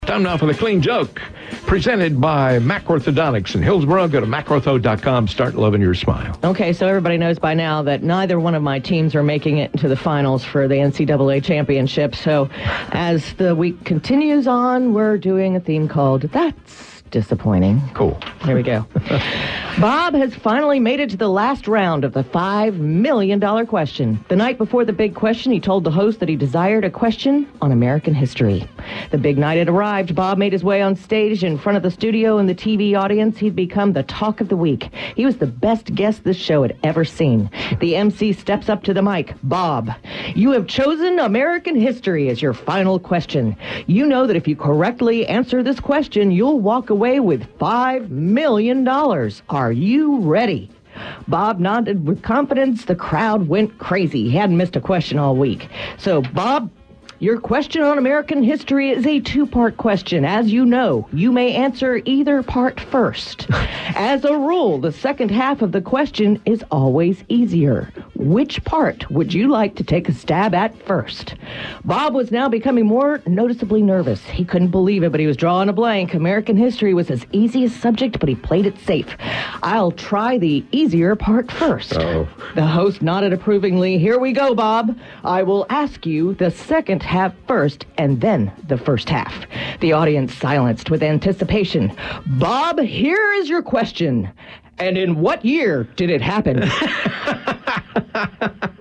Time now for the Clean Joke, presented by Mac Orthodontics in Hillsborough. Go to macortho.com. Start loving your smile. Okay, so everybody knows by now that neither one of my teams are making it into the finals for the NCAA championship. So as the week continues on, we're doing a theme called That's Disappointing. Cool. Here we go. Bob has finally made it to the last round of the $5 million question. The night before the big question, he told the host that he desired a question on American history. The big night had arrived. Bob made his way on stage in front of the studio and the TV audience. He'd become the talk of the week. He was the best guest this show had ever seen. The MC steps up to the mic. Bob, you have chosen American history as your final question. You know that if you correctly answer this question, you'll walk away with $5 million. Are you ready? Bob nodded with confidence. The crowd went crazy. He hadn't missed a question all week. So, Bob, your question on American history is a two-part question. As you know, you may answer either part first. As a rule, the second half of the question is always easier. Which part would you like to take a stab at first? Bob was now becoming more noticeably nervous. He couldn't believe it, but he was drawing a blank. American history was his easiest subject, but he played it safe. I'll try the easier part first. Uh-oh. The host nodded approvingly. Here we go, Bob. I will ask you the second half first, and then the first half. The audience silenced with anticipation. Bob, here is your question. And in what year did it happen?